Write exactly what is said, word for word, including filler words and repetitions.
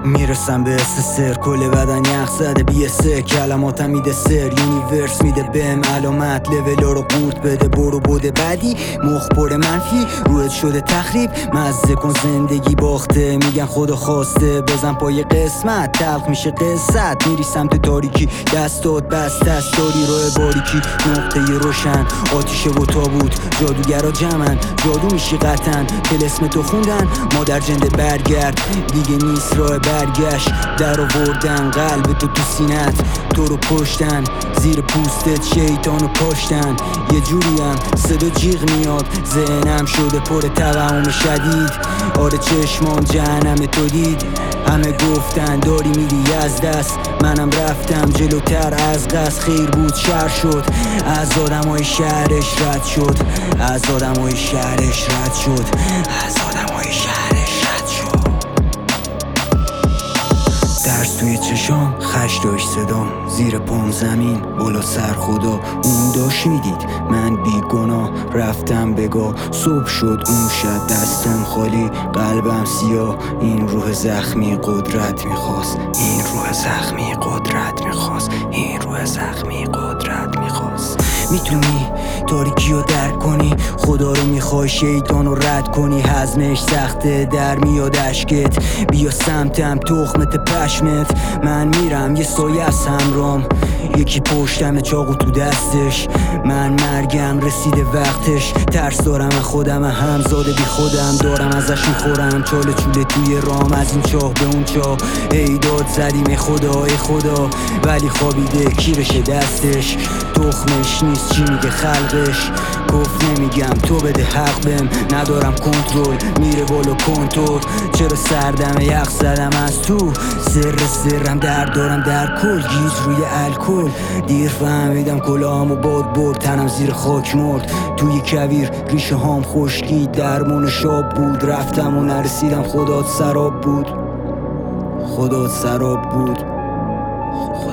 میرسم به حس سر، کل بدن یخ زده بیه سه، کلماتم میده سر، یونیورس میده بهم علامت، لولو رو قورت بده، برو بوده بعدی مخبر منفی رویت شده تخریب، مزه کن زندگی باخته، میگن خدا خواسته، بزن پای قسمت تلخ میشه قصت، میری سمت تاریکی دستات بست است، داری روی باریکی نقطه روشن، آتیشه و تابوت جادوگرا جمعن، جادو میشی قطعن، طلسم تو خوندن مادر جنده برگرد، دیگه نیست راه برگشت، در آوردن قلب تو تو سینت، تو رو کشتن زیر پوستت شیطانو کاشتن، یه جوریم صدا جیغ میاد، ذهنم شده پر توهم شدید، آره چشمام جهنم تو دید، همه گفتن داری میری از دست، منم رفتم جلوتر از قصد، خیر بود شر شد، از آدمای شهرش رد شد، از آدمای شهرش رد شد، از آدمای شهرش رد شد. درس توی چشام خش داشت صدام، زیر پام زمین بالا سر خدا، اون داشت میدید من بی گناه، رفتم بگاه صبح شد اون شب دستم خالی، قلبم سیاه، این روح زخمی قدرت میخواست، این روح زخمی قدرت میخواست، این روح زخمی قدرت میخواست. میتونی تاریکی رو درک کنی، خدا رو میخوای شیطان رو رد کنی، هضمش سخته در میاد اشکت، بیا سمتم تخمت پشمت، من میرم یه سایه از همرام، یکی پشتم چاقو تو دستش، من مرگم رسیده وقتش، ترس دارم خودم همزاده بی خودم، دارم ازش میخورم چاله چوله توی رام، از این چاه به اون چاه ای داد زدیم ای خدا ای خدا، ولی خوابیده کیرش دستش، تخمش نیست چی میگه خلقش، گفت نمیگم تو بده حق بهم، ندارم کنترل میره بالا کنترل، چرا سردم یخ زدم از تو، سر سرم درد دارم در کل، گیج روی الکل، دیر فهمیدم کلاهامو باد برد، تنم زیر خاک مرد، توی کویر ریشه هام خشکی، درمون شاب بود، رفتم و نرسیدم، خدات سراب بود، خدات سراب بود.